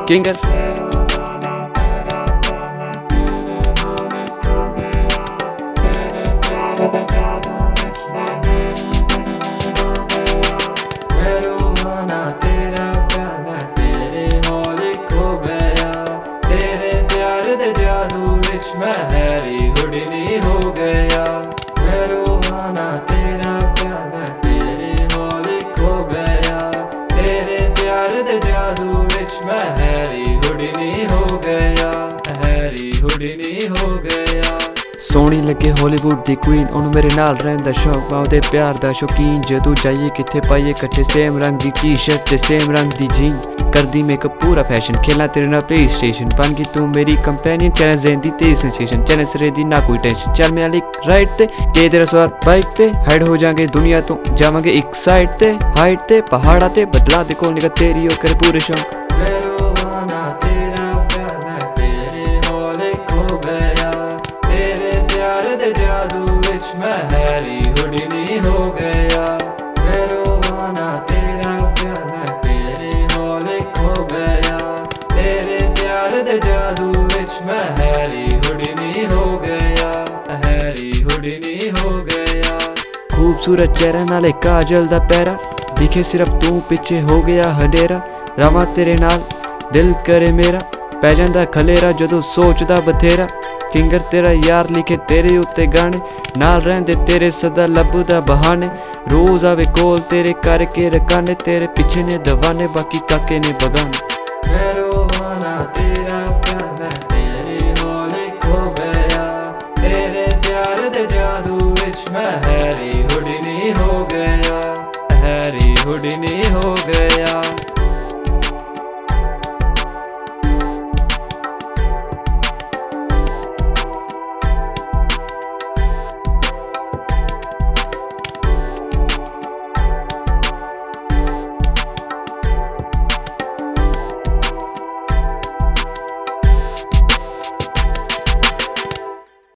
किंगर। तेरा प्यार मैं तेरे हौले खो गया, तेरे प्यार दे जादू विच मैं हैरी हुडनी हो गया। मैं रोहाना तेरा प्यार मैं तेरे हौले खो गया, तेरे प्यार दे जादू विच मैं हैरी हुडनी हो गया, हैरी हुडनी हो गया। सोहनी लगे हॉलीवुड दी क्वीन, ओनू मेरे नाल रहिंदा शौक, मैं ओहदे प्यार दा शौकीन। जदों जाइए किथे पाइए कट्ठे सेम रंग दी टी शर्ट ते सेम रंग दी जीन, करदी मेकअप पूरा फैशन, खेलना तेरे नाल प्ले स्टेशन। बन गई तू मेरी कंपेनियन, चैलेंज देंदी तेरी सेंसेशन, चैलेंज सिरे दी ना कोई टेंशन। चल मेरे लिक राइट ते के तेरा सवार बाइक ते, हाइड हो जाएंगे दुनिया तो जावांगे एक साइड ते, हाइट ते पहाड़ा ते बदला दे कोल निका तेरी ओ करे पूरे शौक। जादू विच मैं हैरी हुडनी हो गया, मैं रोहाना तेरा प्यार मैं तेरे हौले खो गया, तेरे प्यार दे जादू विच मैं हैरी हुडनी हो गया, हैरी हुडनी हो गया। खूबसूरत चेहरा नाले काजल दा पैरा, दिखे सिर्फ तू पिछे हो गया हडेरा। रवां तेरे नाल दिल करे मेरा, पै जांदा खलेरा जदों सोचदा बथेरा। किंगर तेरा यार लिखे तेरे उत्ते गाने, नाल रहिंदे तेरे सदा लभदा बहाने। रोज आवे कोल तेरे करके रकाने, तेरे पिछे ने दवाने बाकी काके ने बगाने। मैं रोहाना तेरा प्यार मैं तेरे हौले खो गया, तेरे प्यार दे जादू विच मैं हैरी हुडनी हो गया, हैरी हुडनी हो गया।